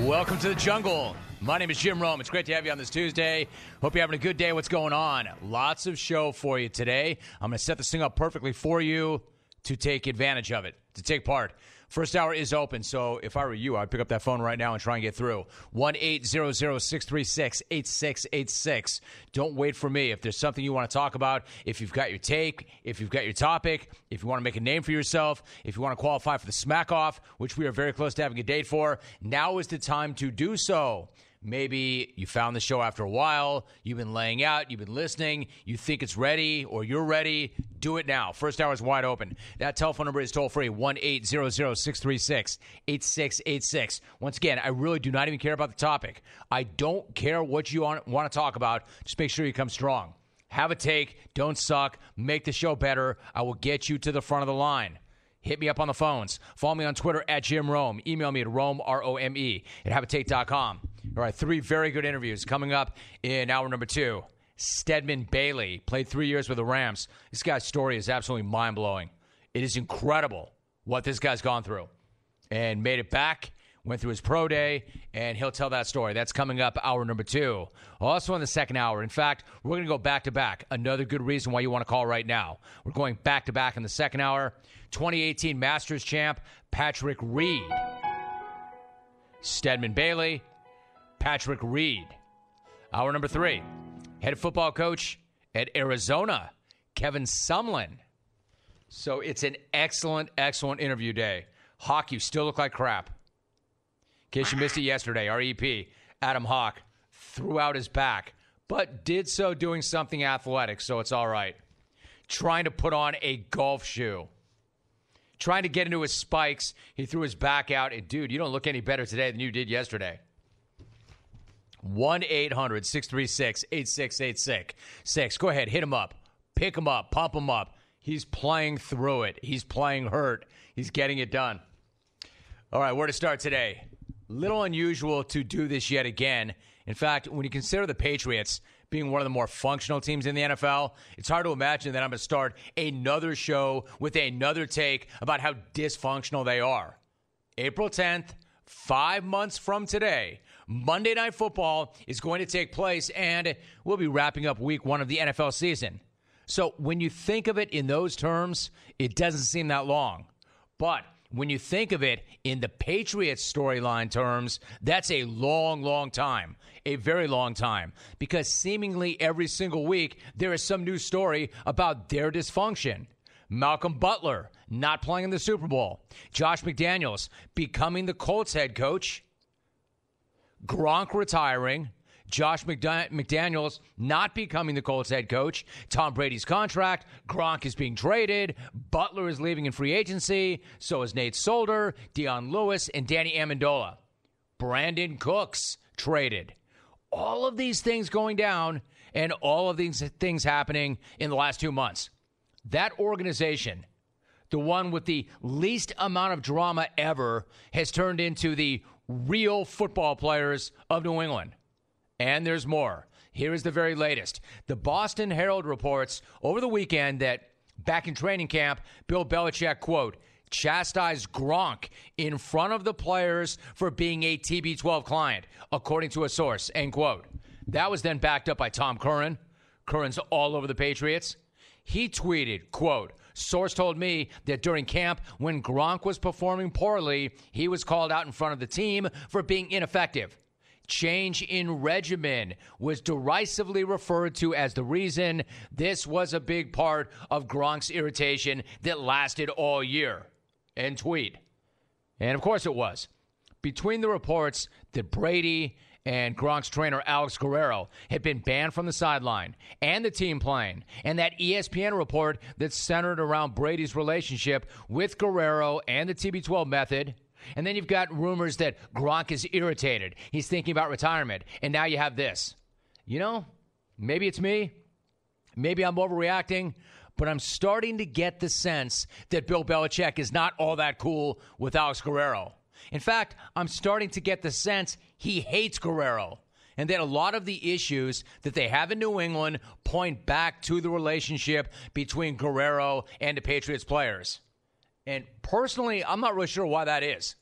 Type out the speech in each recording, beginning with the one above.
Welcome to the jungle. My name is Jim Rome. It's great to have you on this Tuesday. Hope you're having a good day. What's going on? Lots of show for you today. I'm going to set this thing up perfectly for you to take advantage of it, to take part. First hour is open, so if I were you, I'd pick up that phone right now and try and get through. 1-800-636-8686. Don't wait for me. If there's something you want to talk about, if you've got your take, if you've got your topic, if you want to make a name for yourself, if you want to qualify for the Smack Off, which we are very close to having a date for, now is the time to do so. Maybe you found the show after a while, you've been laying out, you've been listening, you think it's ready or you're ready. Do it now. First hour is wide open. That telephone number is toll-free, 1-800-636-8686. Once again, I really do not even care about the topic. I don't care what you want to talk about. Just make sure you come strong. Have a take. Don't suck. Make the show better. I will get you to the front of the line. Hit me up on the phones. Follow me on Twitter at Jim Rome. Email me at Rome, R-O-M-E, at haveatake.com. All right, 3 very good interviews coming up in hour number 2. Stedman Bailey played 3 years with the Rams. This guy's story is absolutely mind-blowing. It is incredible what this guy's gone through. And made it back, went through his pro day, and he'll tell that story. That's coming up hour number 2. Also in the second hour, in fact, we're going to go back-to-back. Another good reason why you want to call right now. We're going back-to-back in the second hour. 2018 Masters champ Patrick Reed. Stedman Bailey, Patrick Reed. Hour number 3. Head football coach at Arizona, Kevin Sumlin. So it's an excellent, excellent interview day. Hawk, you still look like crap. In case you missed it yesterday, our EP, Adam Hawk, threw out his back, but did so doing something athletic, so it's all right. Trying to put on a golf shoe. Trying to get into his spikes. He threw his back out. And, dude, you don't look any better today than you did yesterday. 1-800-636-8686. Go ahead, hit him up. Pick him up. Pump him up. He's playing through it. He's playing hurt. He's getting it done. All right, where to start today? Little unusual to do this yet again. In fact, when you consider the Patriots being one of the more functional teams in the NFL, it's hard to imagine that I'm going to start another show with another take about how dysfunctional they are. April 10th, 5 months from today, Monday Night Football is going to take place, and we'll be wrapping up week 1 of the NFL season. So when you think of it in those terms, it doesn't seem that long. But when you think of it in the Patriots storyline terms, that's a long, long time. A very long time. Because seemingly every single week, there is some new story about their dysfunction. Malcolm Butler not playing in the Super Bowl. Josh McDaniels becoming the Colts head coach. Gronk retiring. Josh McDaniels not becoming the Colts head coach. Tom Brady's contract. Gronk is being traded. Butler is leaving in free agency. So is Nate Solder, Dion Lewis, and Danny Amendola. Brandon Cooks traded. All of these things going down and all of these things happening in the last 2 months. That organization, the one with the least amount of drama ever, has turned into the real football players of New England. And there's more. Here is the very latest. The Boston Herald reports over the weekend that back in training camp, Bill Belichick, quote, chastised Gronk in front of the players for being a TB12 client, according to a source, end quote. That was then backed up by Tom Curran. Curran's all over the Patriots. He tweeted, quote, source told me that during camp, when Gronk was performing poorly, he was called out in front of the team for being ineffective. Change in regimen was derisively referred to as the reason. This was a big part of Gronk's irritation that lasted all year. End tweet. And of course it was. Between the reports that Brady and Gronk's trainer Alex Guerrero had been banned from the sideline and the team playing, and that ESPN report that centered around Brady's relationship with Guerrero and the TB12 method, and then you've got rumors that Gronk is irritated. He's thinking about retirement. And now you have this. You know, maybe it's me. Maybe I'm overreacting. But I'm starting to get the sense that Bill Belichick is not all that cool with Alex Guerrero. In fact, I'm starting to get the sense he hates Guerrero. And that a lot of the issues that they have in New England point back to the relationship between Guerrero and the Patriots players. And personally, I'm not really sure why that is.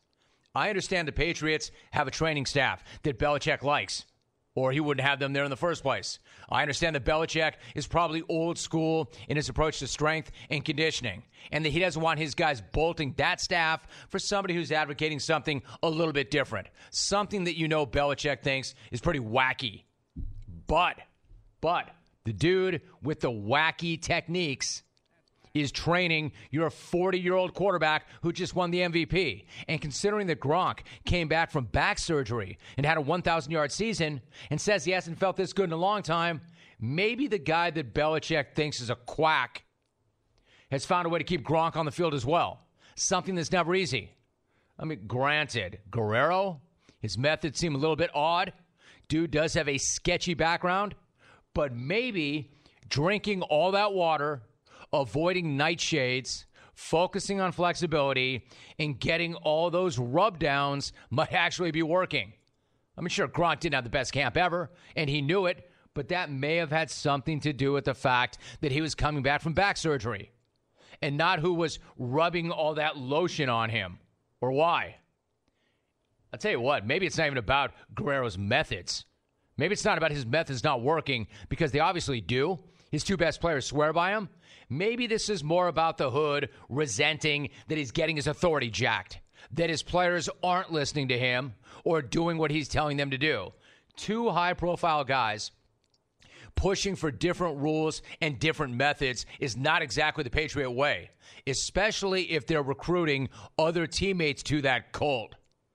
I understand the Patriots have a training staff that Belichick likes, or he wouldn't have them there in the first place. I understand that Belichick is probably old school in his approach to strength and conditioning, and that he doesn't want his guys bolting that staff for somebody who's advocating something a little bit different, something that Belichick thinks is pretty wacky. But the dude with the wacky techniques is training your 40-year-old quarterback who just won the MVP. And considering that Gronk came back from back surgery and had a 1,000-yard season and says he hasn't felt this good in a long time, maybe the guy that Belichick thinks is a quack has found a way to keep Gronk on the field as well. Something that's never easy. I mean, granted, Guerrero, his methods seem a little bit odd. Dude does have a sketchy background. But maybe drinking all that water, avoiding nightshades, focusing on flexibility, and getting all those rub downs might actually be working. I mean, sure, Gronk didn't have the best camp ever, and he knew it, but that may have had something to do with the fact that he was coming back from back surgery, and not who was rubbing all that lotion on him, or why. I'll tell you what, maybe it's not even about Guerrero's methods. Maybe it's not about his methods not working, because they obviously do. His two best players swear by him. Maybe this is more about the hood resenting that he's getting his authority jacked, that his players aren't listening to him or doing what he's telling them to do. Two high-profile guys pushing for different rules and different methods is not exactly the Patriot way, especially if they're recruiting other teammates to that cult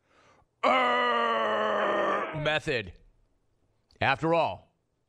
method. After all,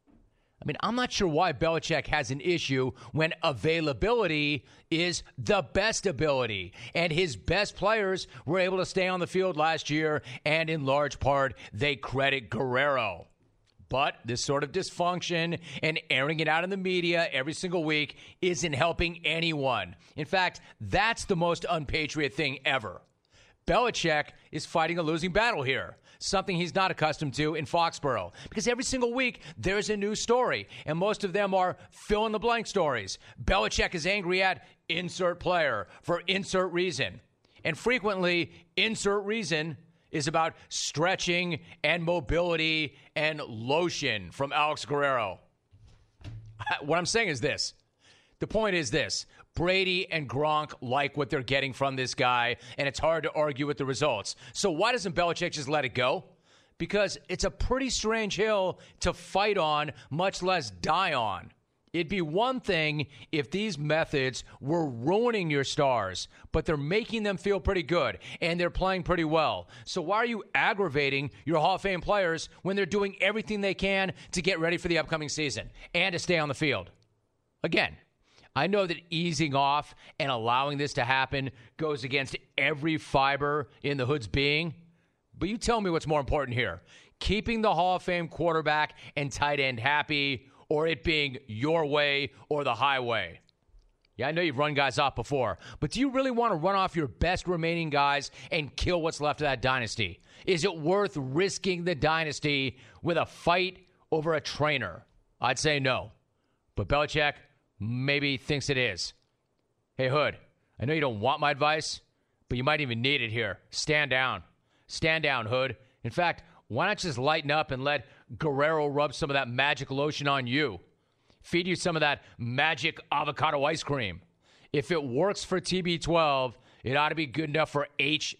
I mean, I'm not sure why Belichick has an issue when availability is the best ability. And his best players were able to stay on the field last year, and in large part, they credit Guerrero. But this sort of dysfunction and airing it out in the media every single week isn't helping anyone. In fact, that's the most un-Patriot thing ever. Belichick is fighting a losing battle here, something he's not accustomed to in Foxborough. Because every single week, there's a new story, and most of them are fill-in-the-blank stories. Belichick is angry at insert player for insert reason. And frequently, insert reason is about stretching and mobility and lotion from Alex Guerrero. What I'm saying is this. The point is this. Brady and Gronk like what they're getting from this guy, and it's hard to argue with the results. So why doesn't Belichick just let it go? Because it's a pretty strange hill to fight on, much less die on. It'd be one thing if these methods were ruining your stars, but they're making them feel pretty good, and they're playing pretty well. So why are you aggravating your Hall of Fame players when they're doing everything they can to get ready for the upcoming season and to stay on the field? Again, I know that easing off and allowing this to happen goes against every fiber in the Hood's being, but you tell me what's more important here. Keeping the Hall of Fame quarterback and tight end happy, or it being your way or the highway. Yeah, I know you've run guys off before, but do you really want to run off your best remaining guys and kill what's left of that dynasty? Is it worth risking the dynasty with a fight over a trainer? I'd say no. But Belichick maybe thinks it is. Hey, Hood, I know you don't want my advice, but you might even need it here. Stand down. Stand down, Hood. In fact, why not just lighten up and let Guerrero rub some of that magic lotion on you? Feed you some of that magic avocado ice cream. If it works for TB12, it ought to be good enough for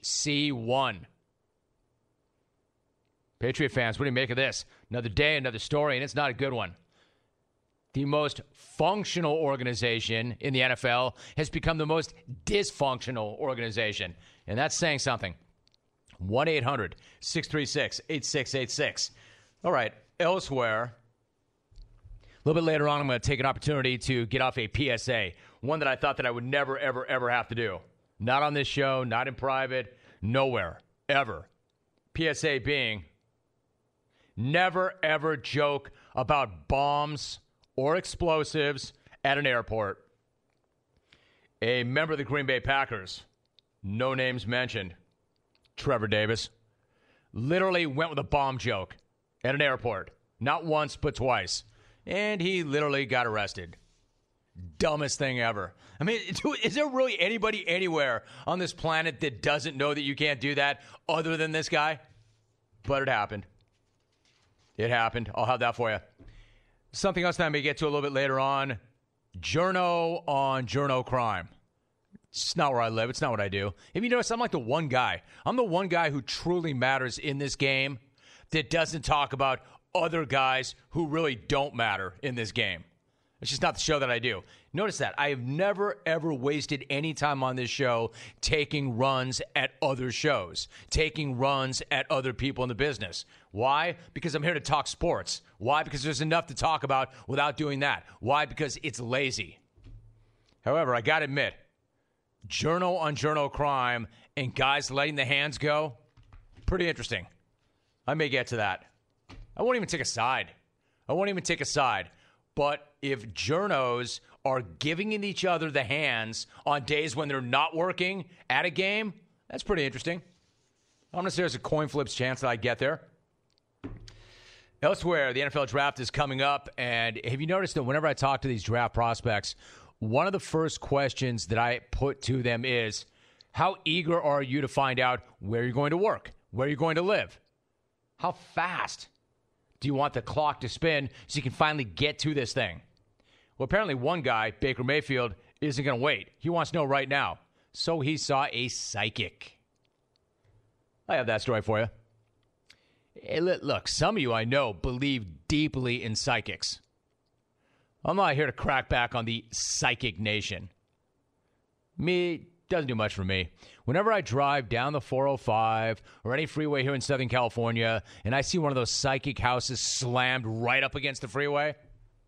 HC1. Patriot fans, what do you make of this? Another day, another story, and it's not a good one. The most functional organization in the NFL has become the most dysfunctional organization, and that's saying something. 1-800-636-8686. All right, elsewhere, a little bit later on, I'm going to take an opportunity to get off a PSA, one that I thought that I would never, ever, ever have to do. Not on this show, not in private, nowhere, ever. PSA being, never, ever joke about bombs or explosives at an airport. A member of the Green Bay Packers, no names mentioned, Trevor Davis, literally went with a bomb joke at an airport. Not once, but twice. And he literally got arrested. Dumbest thing ever. I mean, is there really anybody anywhere on this planet that doesn't know that you can't do that other than this guy? But it happened. It happened. I'll have that for you. Something else that I may get to a little bit later on. Journo on Journo crime. It's not where I live. It's not what I do. If you notice, I'm like the one guy. I'm the one guy who truly matters in this game that doesn't talk about other guys who really don't matter in this game. It's just not the show that I do. Notice that. I have never, ever wasted any time on this show taking runs at other shows, taking runs at other people in the business. Why? Because I'm here to talk sports. Why? Because there's enough to talk about without doing that. Why? Because it's lazy. However, I got to admit, Journo on Journo crime and guys letting the hands go, pretty interesting. I may get to that. I won't even take a side. But if journos are giving each other the hands on days when they're not working at a game, that's pretty interesting. I'm going to say there's a coin flip's chance that I get there. Elsewhere, the NFL draft is coming up, and have you noticed that whenever I talk to these draft prospects, one of the first questions that I put to them is, how eager are you to find out where you're going to work, where you're going to live? How fast do you want the clock to spin so you can finally get to this thing? Well, apparently one guy, Baker Mayfield, isn't going to wait. He wants to know right now. So he saw a psychic. I have that story for you. Hey, look, some of you I know believe deeply in psychics. I'm not here to crack back on the psychic nation. Me, doesn't do much for me. Whenever I drive down the 405 or any freeway here in Southern California and I see one of those psychic houses slammed right up against the freeway,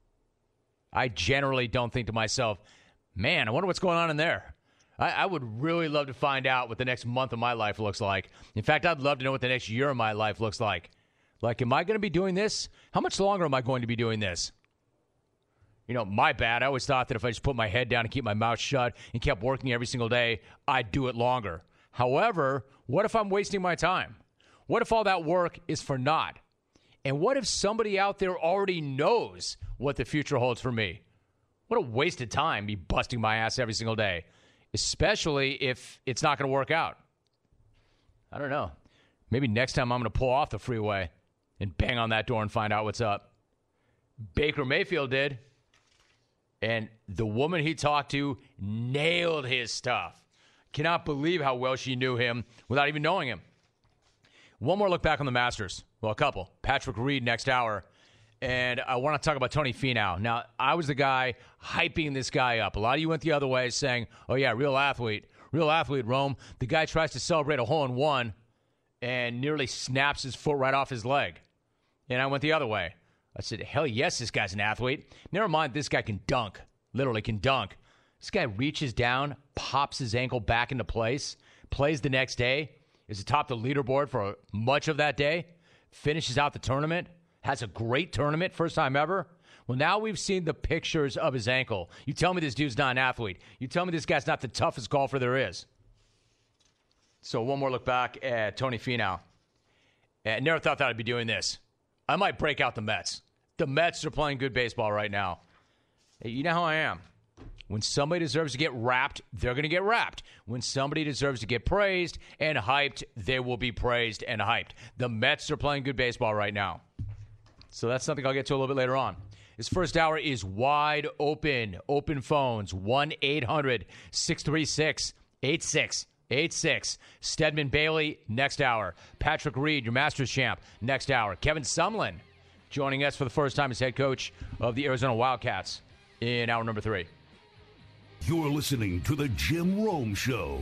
I generally don't think to myself, man, I wonder what's going on in there. I would really love to find out what the next month of my life looks like. In fact, I'd love to know what the next year of my life looks like. Like, am I going to be doing this? How much longer am I going to be doing this? You know, my bad. I always thought that if I just put my head down and keep my mouth shut and kept working every single day, I'd do it longer. However, what if I'm wasting my time? What if all that work is for naught? And what if somebody out there already knows what the future holds for me? What a waste of time, me busting my ass every single day, especially if it's not going to work out. I don't know. Maybe next time I'm going to pull off the freeway and bang on that door and find out what's up. Baker Mayfield did. And the woman he talked to nailed his stuff. Cannot believe how well she knew him without even knowing him. One more look back on the Masters. Well, a couple. Patrick Reed next hour. And I want to talk about Tony Finau. Now, I was the guy hyping this guy up. A lot of you went the other way saying, oh, yeah, real athlete, Rome. The guy tries to celebrate a hole-in-one and nearly snaps his foot right off his leg. And I went the other way. I said, hell yes, this guy's an athlete. Never mind, this guy can dunk. Literally can dunk. This guy reaches down, pops his ankle back into place, plays the next day, is atop the leaderboard for much of that day, finishes out the tournament, has a great tournament, first time ever. Well, now we've seen the pictures of his ankle. You tell me this dude's not an athlete. You tell me this guy's not the toughest golfer there is. So one more look back at Tony Finau. I never thought that I'd be doing this. I might break out the Mets. The Mets are playing good baseball right now. You know how I am. When somebody deserves to get rapped, they're going to get rapped. When somebody deserves to get praised and hyped, they will be praised and hyped. The Mets are playing good baseball right now. So that's something I'll get to a little bit later on. This first hour is wide open. Open phones, 1-800-636-8686. Stedman Bailey, next hour. Patrick Reed, your Masters champ, next hour. Kevin Sumlin joining us for the first time as head coach of the Arizona Wildcats in hour number 3. You're listening to The Jim Rome Show.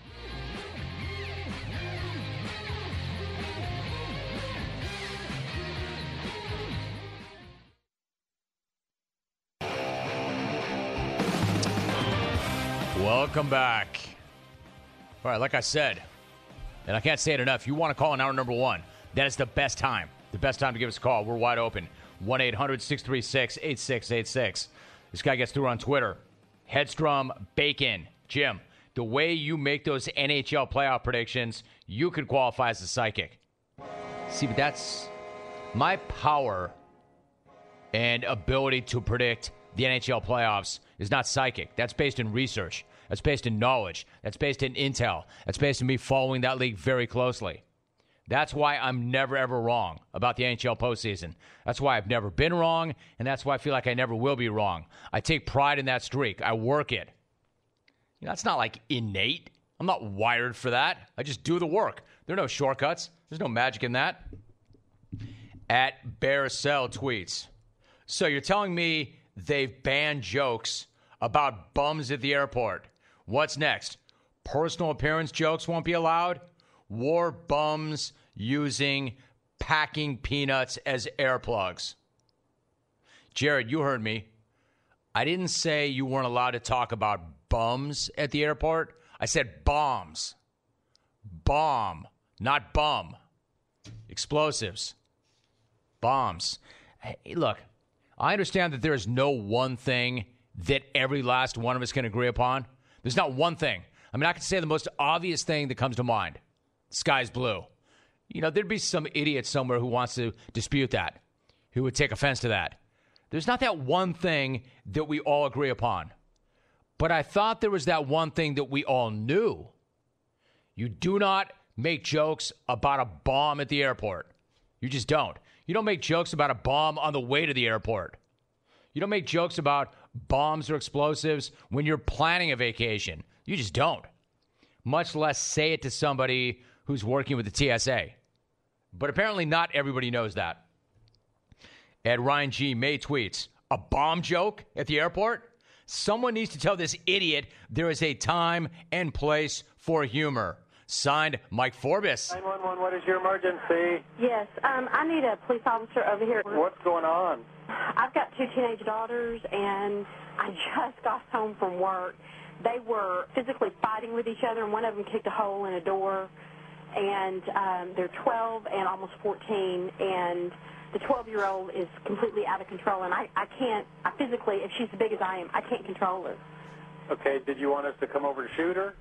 Welcome back. All right, like I said, and I can't say it enough, if you want to call in hour number 1, that is the best time. The best time to give us a call. We're wide open. 1-800-636-8686. This guy gets through on Twitter. Headstrom Bacon. Jim, the way you make those NHL playoff predictions, you could qualify as a psychic. See, but that's my power and ability to predict the NHL playoffs is not psychic. That's based in research. That's based in knowledge. That's based in intel. That's based in me following that league very closely. That's why I'm never, ever wrong about the NHL postseason. That's why I've never been wrong, and that's why I feel like I never will be wrong. I take pride in that streak. I work it. That's not like innate. I'm not wired for that. I just do the work. There are no shortcuts. There's no magic in that. At Bearcell tweets. So you're telling me they've banned jokes about bums at the airport. What's next? Personal appearance jokes won't be allowed? War bums using packing peanuts as air plugs. Jared, you heard me. I didn't say you weren't allowed to talk about bums at the airport. I said bombs. Bomb, not bum. Explosives. Bombs. Hey, look, I understand that there is no one thing that every last one of us can agree upon. There's not one thing. I mean, I could say the most obvious thing that comes to mind. The sky's blue. There'd be some idiot somewhere who wants to dispute that, who would take offense to that. There's not that one thing that we all agree upon. But I thought there was that one thing that we all knew. You do not make jokes about a bomb at the airport. You just don't. You don't make jokes about a bomb on the way to the airport. You don't make jokes about bombs or explosives when you're planning a vacation. You just don't. Much less say it to somebody who's working with the TSA. But apparently not everybody knows that. At Ryan G. May tweets, a bomb joke at the airport? Someone needs to tell this idiot there is a time and place for humor. Signed, Mike Forbes. 911, what is your emergency? Yes, I need a police officer over here. What's going on? I've got 2 teenage daughters, and I just got home from work. They were physically fighting with each other, and one of them kicked a hole in a door. And they're 12 and almost 14, and the 12-year-old is completely out of control. And I physically, if she's as big as I am, I can't control her. Okay, did you want us to come over to shoot her?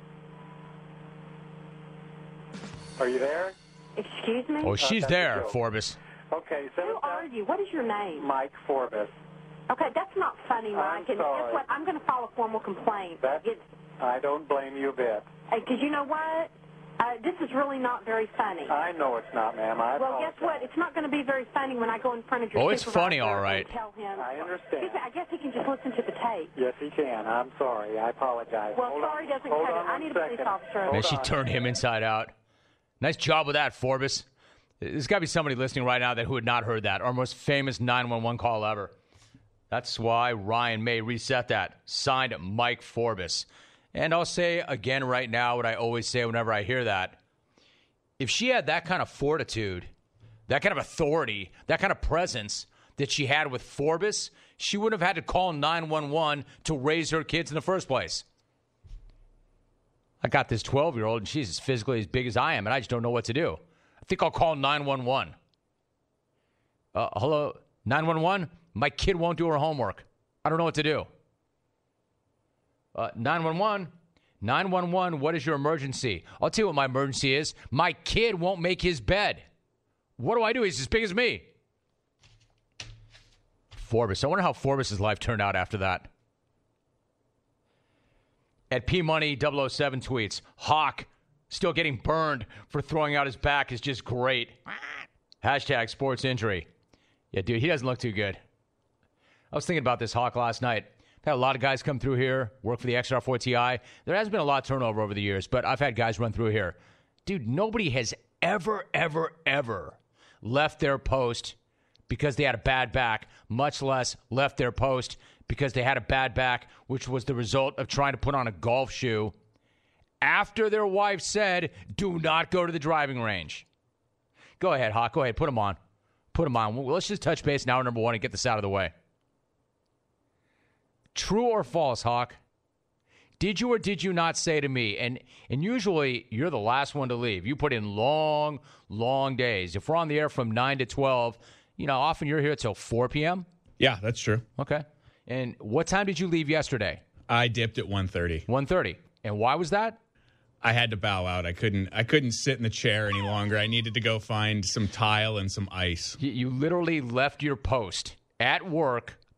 Are you there? Excuse me? Oh, she's there, Forbes. Okay, so who are you? What is your name? Mike Forbes. Okay, that's not funny, Mike. And sorry. guess what? I'm going to file a formal complaint. I don't blame you a bit. Because you know what? This is really not very funny. I know it's not, ma'am. Well, guess what? It's not going to be very funny when I go in front of your Oh, it's funny, supervisor all right. and tell him. I understand. I guess he can just listen to the tape. Yes, he can. I'm sorry. I apologize. Well, sorry doesn't cut it. I need a police officer. Man, she turned him inside out. Nice job with that, Forbes. There's got to be somebody listening right now who had not heard that. Our most famous 911 call ever. That's why Ryan May reset that. Signed, Mike Forbes. And I'll say again right now what I always say whenever I hear that. If she had that kind of fortitude, that kind of authority, that kind of presence that she had with Forbes, she wouldn't have had to call 911 to raise her kids in the first place. I got this 12-year-old, and she's physically as big as I am, and I just don't know what to do. I think I'll call 911. Hello, 911? My kid won't do her homework. I don't know what to do. 911? 911, what is your emergency? I'll tell you what my emergency is. My kid won't make his bed. What do I do? He's as big as me. Forbes. I wonder how Forbes' life turned out after that. At PMoney007 tweets, Hawk still getting burned for throwing out his back is just great. Hashtag sports injury. Yeah, dude, he doesn't look too good. I was thinking about this, Hawk, last night. I've had a lot of guys come through here, work for the XR4TI. There hasn't been a lot of turnover over the years, but I've had guys run through here. Dude, nobody has ever left their post because they had a bad back, much less left their post because they had a bad back, which was the result of trying to put on a golf shoe after their wife said, do not go to the driving range. Go ahead, Hawk. Go ahead. Put them on. Put them on. Well, let's just touch base in hour number 1 and get this out of the way. True or false, Hawk? Did you or did you not say to me, and usually you're the last one to leave. You put in long days. If we're on the air from 9 to 12, often you're here till 4 p.m.? Yeah, that's true. Okay. And what time did you leave yesterday? I dipped at 1:30. 1:30. And why was that? I had to bow out. I couldn't sit in the chair any longer. I needed to go find some tile and some ice. You literally left your post at work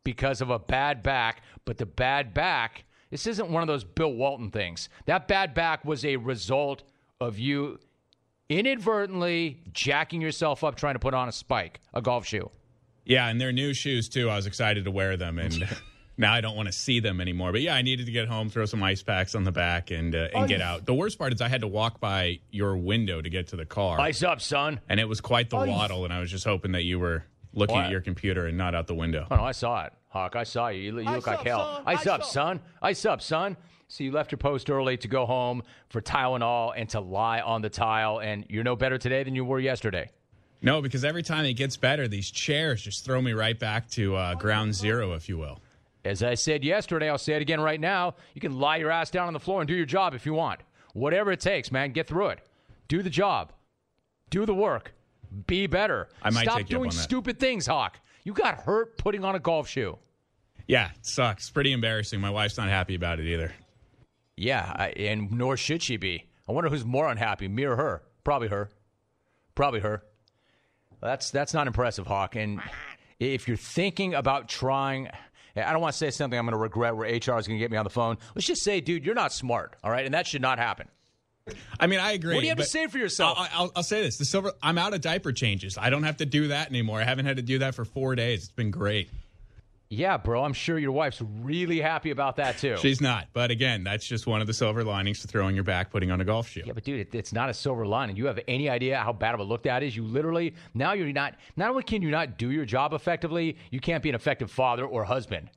because of a bad back, but the bad back, this isn't one of those Bill Walton things. That bad back was a result of you inadvertently jacking yourself up trying to put on a golf shoe. Yeah, and they're new shoes, too. I was excited to wear them, and now I don't want to see them anymore. But, yeah, I needed to get home, throw some ice packs on the back, and get out. The worst part is I had to walk by your window to get to the car. Ice up, son. And it was quite the waddle, and I was just hoping that you were looking at your computer and not out the window. Oh, no, I saw it, Hawk. I saw you. You look like hell. Ice up, son. Ice up, son. So you left your post early to go home for Tylenol and to lie on the tile, and you're no better today than you were yesterday. No, because every time it gets better, these chairs just throw me right back to ground zero, if you will. As I said yesterday, I'll say it again right now. You can lie your ass down on the floor and do your job if you want. Whatever it takes, man, get through it. Do the job. Do the work. Be better. I might Stop take you up doing on that. stupid things, Hawk. You got hurt putting on a golf shoe. Yeah, it sucks. Pretty embarrassing. My wife's not happy about it either. Yeah, and nor should she be. I wonder who's more unhappy, me or her. Probably her. Probably her. That's not impressive, Hawk. And if you're thinking about trying, I don't want to say something I'm going to regret where HR is going to get me on the phone. Let's just say, dude, you're not smart, all right? And that should not happen. I mean, I agree. What do you have to say for yourself? I'll say this. I'm out of diaper changes. I don't have to do that anymore. I haven't had to do that for 4 days. It's been great. Yeah, bro, I'm sure your wife's really happy about that, too. She's not. But again, that's just one of the silver linings to throwing your back, putting on a golf shoe. Yeah, but dude, it's not a silver lining. You have any idea how bad of a look that is? You literally, now you're not only can you not do your job effectively, you can't be an effective father or husband.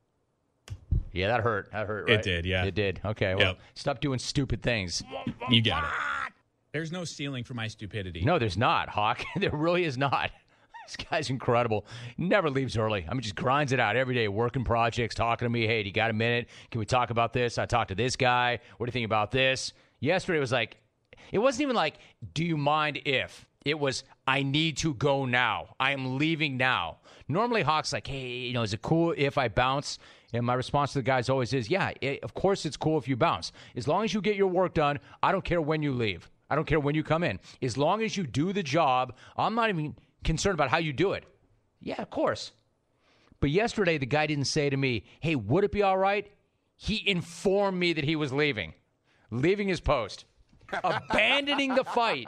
Yeah, that hurt. That hurt, right? It did, yeah. It did. Okay, well, Yep. Stop doing stupid things. You got it. There's no ceiling for my stupidity. No, there's not, Hawk. There really is not. This guy's incredible. Never leaves early. I mean, just grinds it out every day, working projects, talking to me. Hey, do you got a minute? Can we talk about this? I talked to this guy. What do you think about this? Yesterday was like, it wasn't even like, do you mind if? It was, I need to go now. I am leaving now. Normally, Hawk's like, hey, is it cool if I bounce? And my response to the guys always is, yeah, of course it's cool if you bounce. As long as you get your work done, I don't care when you leave. I don't care when you come in. As long as you do the job, I'm not even concerned about how you do it. Yeah, of course. But yesterday, the guy didn't say to me, hey, would it be all right? He informed me that he was leaving his post, abandoning the fight.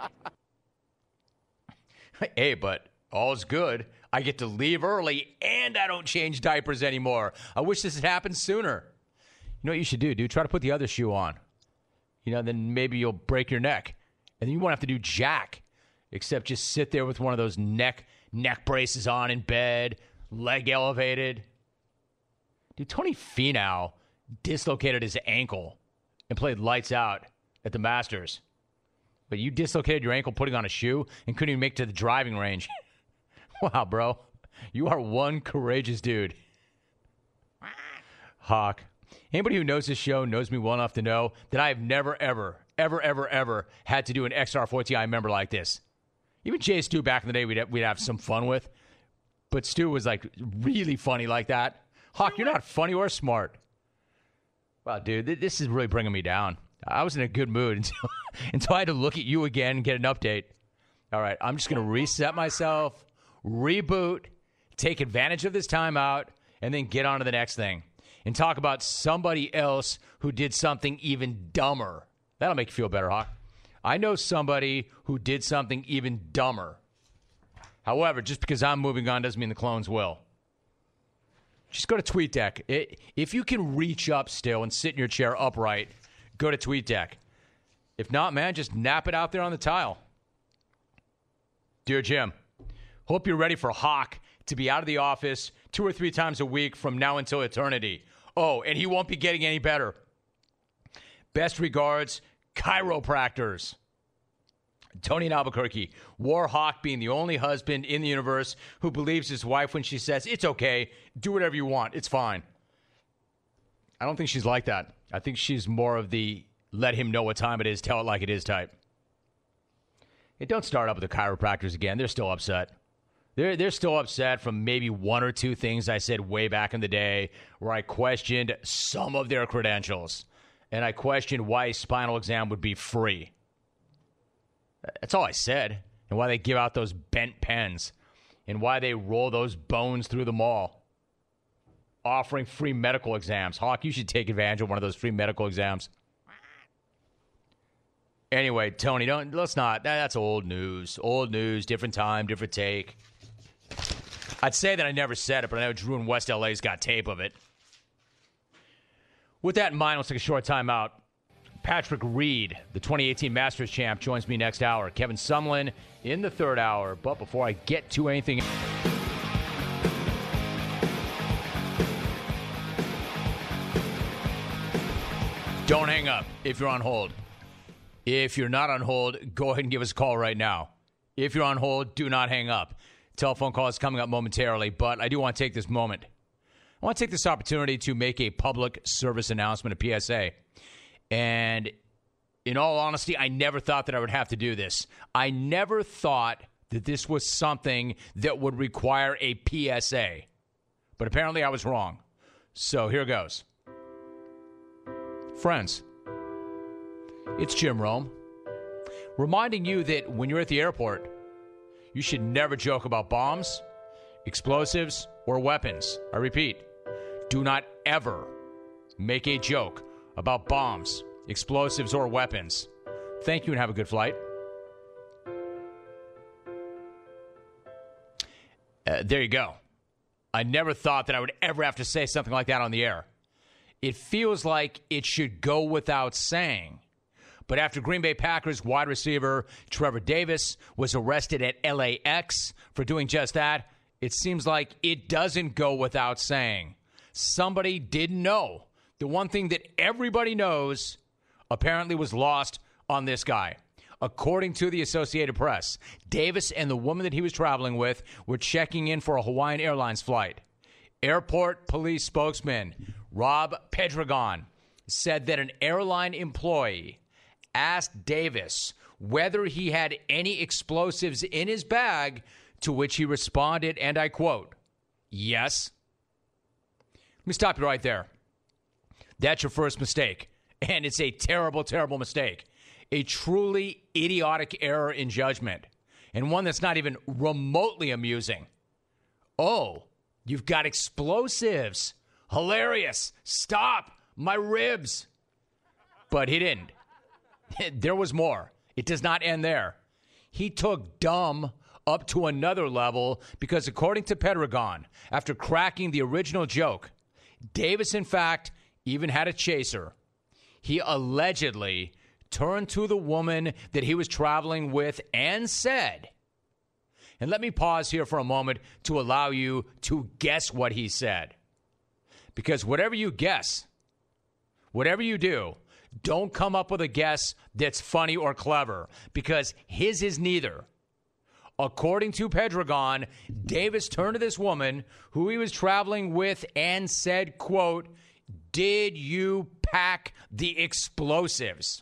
Hey, but all's good. I get to leave early, and I don't change diapers anymore. I wish this had happened sooner. You know what you should do, dude? Try to put the other shoe on. Then maybe you'll break your neck. And then you won't have to do jack, except just sit there with one of those neck braces on in bed, leg elevated. Dude, Tony Finau dislocated his ankle and played lights out at the Masters. But you dislocated your ankle putting on a shoe and couldn't even make it to the driving range. Wow, bro. You are one courageous dude. Hawk. Anybody who knows this show knows me well enough to know that I have never, ever had to do an XR4TI member like this. Even Jay Stu back in the day we'd have some fun with. But Stu was like really funny like that. Hawk, you're not funny or smart. Wow, dude, this is really bringing me down. I was in a good mood until I had to look at you again and get an update. All right, I'm just going to reset myself, reboot, take advantage of this timeout, and then get on to the next thing and talk about somebody else who did something even dumber. That'll make you feel better, Hawk. I know somebody who did something even dumber. However, just because I'm moving on doesn't mean the clones will. Just go to TweetDeck. If you can reach up still and sit in your chair upright, go to TweetDeck. If not, man, just nap it out there on the tile. Dear Jim, hope you're ready for Hawk to be out of the office 2 or 3 times a week from now until eternity. Oh, and he won't be getting any better. Best regards, chiropractors. Tony in Albuquerque, Warhawk being the only husband in the universe who believes his wife when she says, it's okay, do whatever you want, it's fine. I don't think she's like that. I think she's more of the let him know what time it is, tell it like it is type. Hey, don't start up with the chiropractors again. They're still upset. They're still upset from maybe 1 or 2 things I said way back in the day where I questioned some of their credentials. And I questioned why a spinal exam would be free. That's all I said. And why they give out those bent pens. And why they roll those bones through the mall. offering free medical exams. Hawk, you should take advantage of one of those free medical exams. Anyway, Tony, let's not. That's old news. Old news, different time, different take. I'd say that I never said it, but I know Drew in West LA's got tape of it. With that in mind, let's take a short time out. Patrick Reed, the 2018 Masters champ, joins me next hour. Kevin Sumlin in the third hour. But before I get to anything, don't hang up if you're on hold. If you're not on hold, go ahead and give us a call right now. If you're on hold, do not hang up. Telephone call is coming up momentarily, but I do want to take this moment. I want to take this opportunity to make a public service announcement, a PSA. And in all honesty, I never thought that I would have to do this. I never thought that this was something that would require a PSA. But apparently I was wrong. So here goes. Friends, it's Jim Rome, reminding you that when you're at the airport, you should never joke about bombs, explosives, or weapons. I repeat, do not ever make a joke about bombs, explosives, or weapons. Thank you and have a good flight. There you go. I never thought that I would ever have to say something like that on the air. It feels like it should go without saying. But after Green Bay Packers wide receiver Trevor Davis was arrested at LAX for doing just that, it seems like it doesn't go without saying. Somebody didn't know. The one thing that everybody knows apparently was lost on this guy. According to the Associated Press, Davis and the woman that he was traveling with were checking in for a Hawaiian Airlines flight. Airport police spokesman Rob Pedregon said that an airline employee asked Davis whether he had any explosives in his bag, to which he responded, and I quote, "Yes." Let me stop you right there. That's your first mistake, and it's a terrible, terrible mistake. A truly idiotic error in judgment, and one that's not even remotely amusing. Oh, you've got explosives. Hilarious. Stop. My ribs. But he didn't. There was more. It does not end there. He took dumb up to another level because, according to Pedregon, after cracking the original joke, Davis, in fact, even had a chaser. He allegedly turned to the woman that he was traveling with and said, and let me pause here for a moment to allow you to guess what he said. Because whatever you guess, whatever you do, don't come up with a guess that's funny or clever, because his is neither. According to Pedregon, Davis turned to this woman who he was traveling with and said, quote, "Did you pack the explosives?"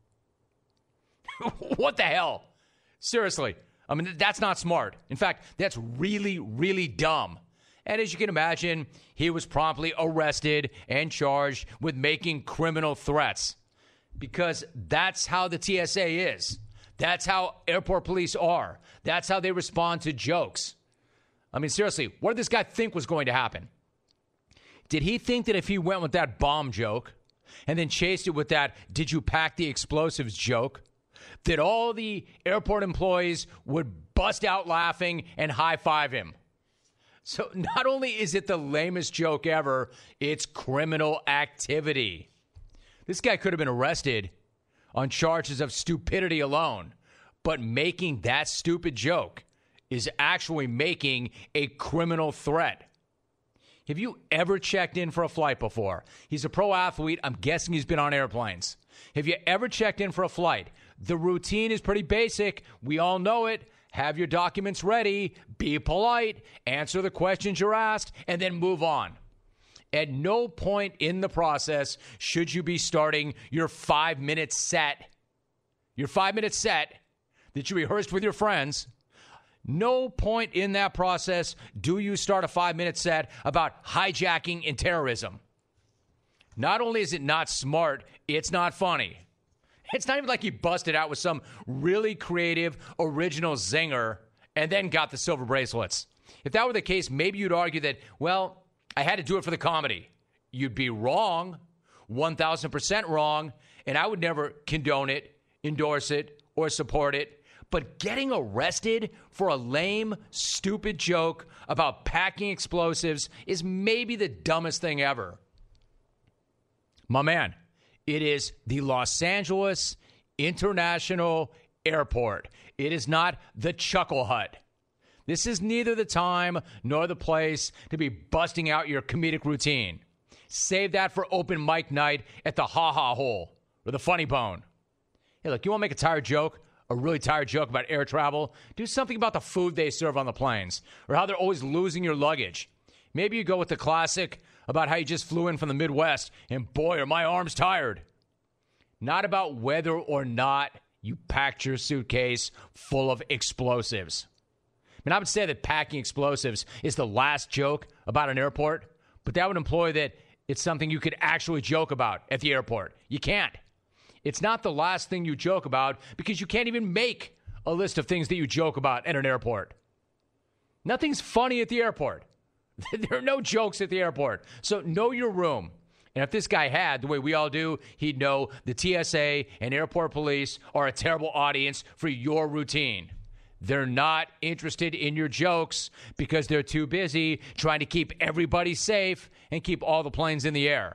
What the hell? Seriously. I mean, that's not smart. In fact, that's really, really dumb. And as you can imagine, he was promptly arrested and charged with making criminal threats. Because that's how the TSA is. That's how airport police are. That's how they respond to jokes. I mean, seriously, what did this guy think was going to happen? Did he think that if he went with that bomb joke and then chased it with that "did you pack the explosives" joke, that all the airport employees would bust out laughing and high-five him? So not only is it the lamest joke ever, it's criminal activity. This guy could have been arrested on charges of stupidity alone, but making that stupid joke is actually making a criminal threat. Have you ever checked in for a flight before? He's a pro athlete. I'm guessing he's been on airplanes. Have you ever checked in for a flight? The routine is pretty basic. We all know it. Have your documents ready, be polite, answer the questions you're asked, and then move on. At no point in the process should you be starting your 5-minute set. Your 5-minute set that you rehearsed with your friends. No point in that process do you start a 5-minute set about hijacking and terrorism. Not only is it not smart, it's not funny. It's not even like he busted out with some really creative, original zinger and then got the silver bracelets. If that were the case, maybe you'd argue that, well, I had to do it for the comedy. You'd be wrong, 1,000% wrong, and I would never condone it, endorse it, or support it. But getting arrested for a lame, stupid joke about packing explosives is maybe the dumbest thing ever. My man, it is the Los Angeles International Airport. It is not the Chuckle Hut. This is neither the time nor the place to be busting out your comedic routine. Save that for open mic night at the Ha Ha Hole or the Funny Bone. Hey, look, you want to make a tired joke? A really tired joke about air travel? Do something about the food they serve on the planes or how they're always losing your luggage. Maybe you go with the classic about how you just flew in from the Midwest and boy, are my arms tired. Not about whether or not you packed your suitcase full of explosives. I mean, I would say that packing explosives is the last joke about an airport, but that would imply that it's something you could actually joke about at the airport. You can't. It's not the last thing you joke about because you can't even make a list of things that you joke about at an airport. Nothing's funny at the airport. There are no jokes at the airport. So know your room. And if this guy had, the way we all do, he'd know the TSA and airport police are a terrible audience for your routine. They're not interested in your jokes because they're too busy trying to keep everybody safe and keep all the planes in the air.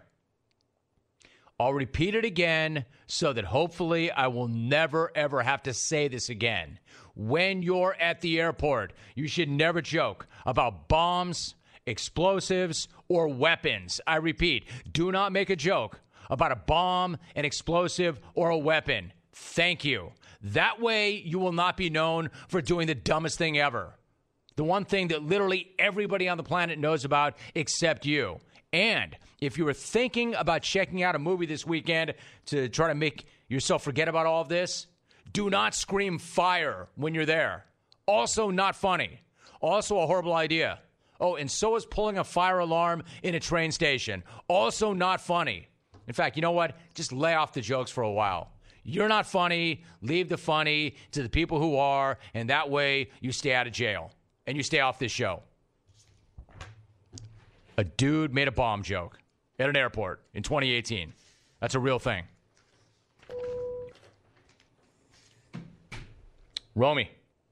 I'll repeat it again so that hopefully I will never, ever have to say this again. When you're at the airport, you should never joke about bombs, explosives, or weapons. I repeat, do not make a joke about a bomb, an explosive, or a weapon. Thank you. That way, you will not be known for doing the dumbest thing ever. The one thing that literally everybody on the planet knows about except you. And if you were thinking about checking out a movie this weekend to try to make yourself forget about all of this, do not scream fire when you're there. Also not funny. Also a horrible idea. Oh, and so is pulling a fire alarm in a train station. Also not funny. In fact, you know what? Just lay off the jokes for a while. You're not funny. Leave the funny to the people who are, and that way you stay out of jail and you stay off this show. A dude made a bomb joke at an airport in 2018. That's a real thing. Romy,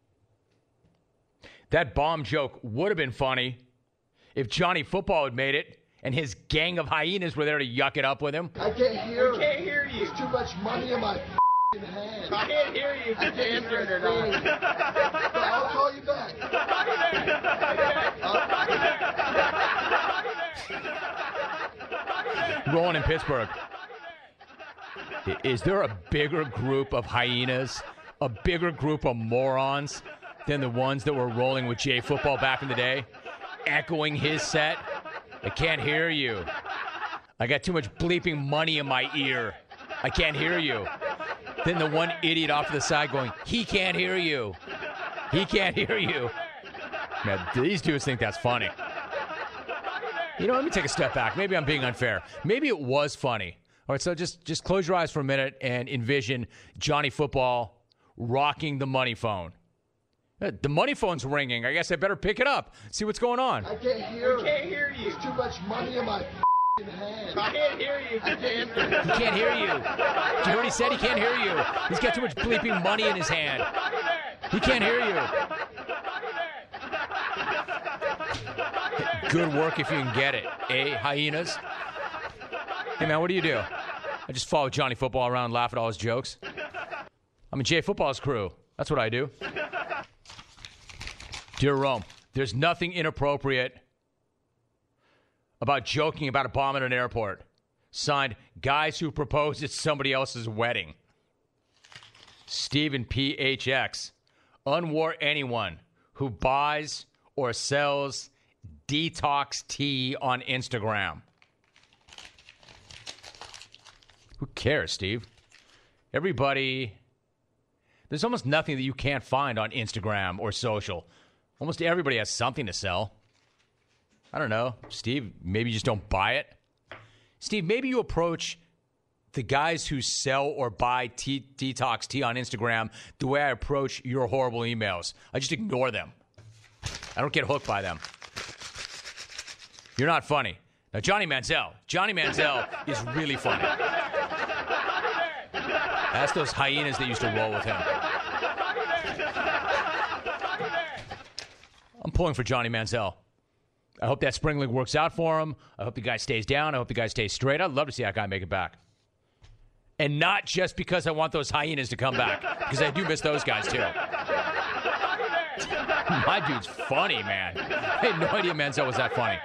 that bomb joke would have been funny if Johnny Football had made it and his gang of hyenas were there to yuck it up with him. I can't hear. We can't hear you. There's too much money in my hand. I can't hear you if you're answering or not. I'll call you back. Rolling in Pittsburgh. Is there a bigger group of hyenas, a bigger group of morons than the ones that were rolling with Jay Football back in the day? Echoing his set. I can't hear you. I got too much bleeping money in my ear. I can't hear you. Then the one idiot off to the side going, he can't hear you. He can't hear you. Man, these dudes think that's funny. You know, let me take a step back. Maybe I'm being unfair. Maybe it was funny. All right, so just close your eyes for a minute and envision Johnny Football rocking the money phone. The money phone's ringing. I guess I better pick it up. See what's going on. I can't hear. We can't hear you. There's too much money in my hand. I can't hear you if you're answering or He not. can't hear you. Did you hear what he said? He can't hear you. He's got too much bleeping money in his hand. He can't hear you. Good work if you can get it. Hyenas? Hey, man, what do? I just follow Johnny Football around and laugh at all his jokes. I'm in Jay Football's crew. That's what I do. Dear Rome, there's nothing inappropriate about joking about a bomb at an airport. Signed, guys who proposed at somebody else's wedding. Stephen PHX. Unwar anyone who buys or sells detox tea on Instagram. Who cares, Steve? Everybody, there's almost nothing that you can't find on Instagram or social. Almost everybody has something to sell. I don't know. Steve, maybe you just don't buy it. Steve, maybe you approach the guys who sell or buy detox tea on Instagram the way I approach your horrible emails. I just ignore them. I don't get hooked by them. You're not funny. Now, Johnny Manziel is really funny. That's those hyenas that used to roll with him. I'm pulling for Johnny Manziel. I hope that spring league works out for him. I hope the guy stays down. I hope the guy stays straight. I'd love to see that guy make it back. And not just because I want those hyenas to come back, because I do miss those guys, too. My dude's funny, man. I had no idea Manziel was that funny.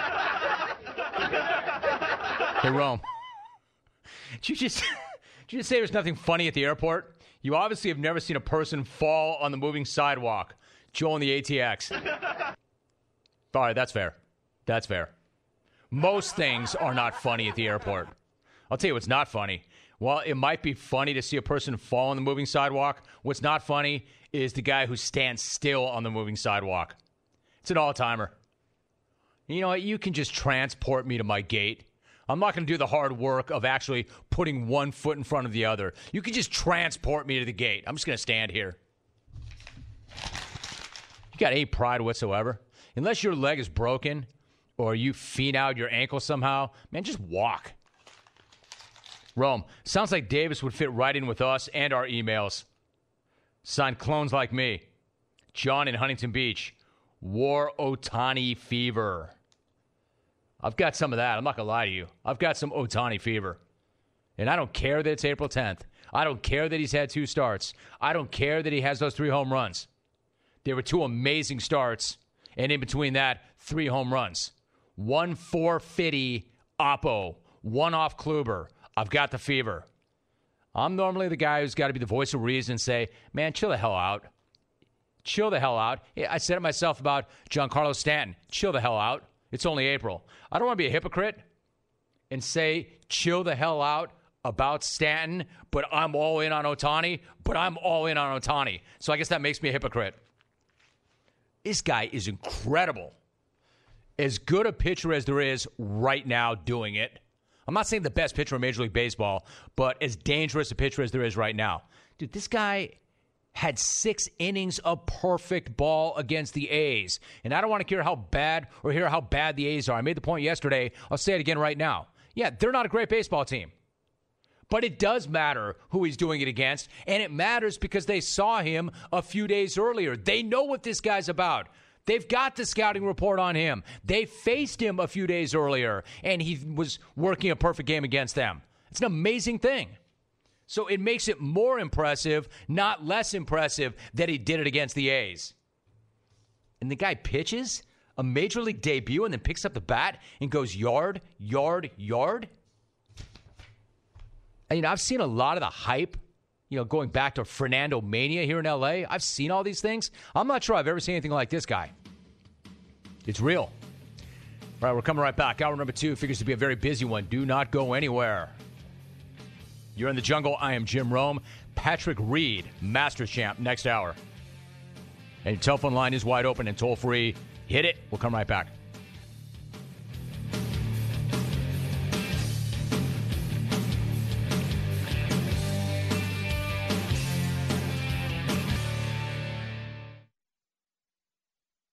Hey, Rome. Did you just say there's nothing funny at the airport? You obviously have never seen a person fall on the moving sidewalk. Joel in the ATX. All right, that's fair. That's fair. Most things are not funny at the airport. I'll tell you what's not funny. While it might be funny to see a person fall on the moving sidewalk, what's not funny is the guy who stands still on the moving sidewalk. It's an all-timer. You know what? You can just transport me to my gate. I'm not going to do the hard work of actually putting one foot in front of the other. You can just transport me to the gate. I'm just going to stand here. You got any pride whatsoever? Unless your leg is broken or you fiend out your ankle somehow, man, just walk. Rome, sounds like Davis would fit right in with us and our emails. Signed clones like me. John in Huntington Beach. War Ohtani fever. I've got some of that. I'm not going to lie to you. I've got some Ohtani fever. And I don't care that it's April 10th. I don't care that he's had 2 starts. I don't care that he has those 3 home runs. There were 2 amazing starts. And in between that, 3 home runs. 1 450 Oppo. 1 off Kluber. I've got the fever. I'm normally the guy who's got to be the voice of reason and say, man, chill the hell out. Chill the hell out. I said it myself about Giancarlo Stanton. Chill the hell out. It's only April. I don't want to be a hypocrite and say chill the hell out about Stanton, but I'm all in on Ohtani, So I guess that makes me a hypocrite. This guy is incredible. As good a pitcher as there is right now doing it. I'm not saying the best pitcher in Major League Baseball, but as dangerous a pitcher as there is right now. Dude, this guy had 6 innings of perfect ball against the A's. And I don't want to hear how bad the A's are. I made the point yesterday. I'll say it again right now. Yeah, they're not a great baseball team. But it does matter who he's doing it against. And it matters because they saw him a few days earlier. They know what this guy's about. They've got the scouting report on him. They faced him a few days earlier, and he was working a perfect game against them. It's an amazing thing. So it makes it more impressive, not less impressive, that he did it against the A's. And the guy pitches a Major League debut and then picks up the bat and goes yard, yard, yard. And, I've seen a lot of the hype, going back to Fernando Mania here in L.A. I've seen all these things. I'm not sure I've ever seen anything like this guy. It's real. All right, we're coming right back. Hour number 2 figures to be a very busy one. Do not go anywhere. You're in the jungle. I am Jim Rome. Patrick Reed, Masters champ, next hour. And your telephone line is wide open and toll-free. Hit it. We'll come right back.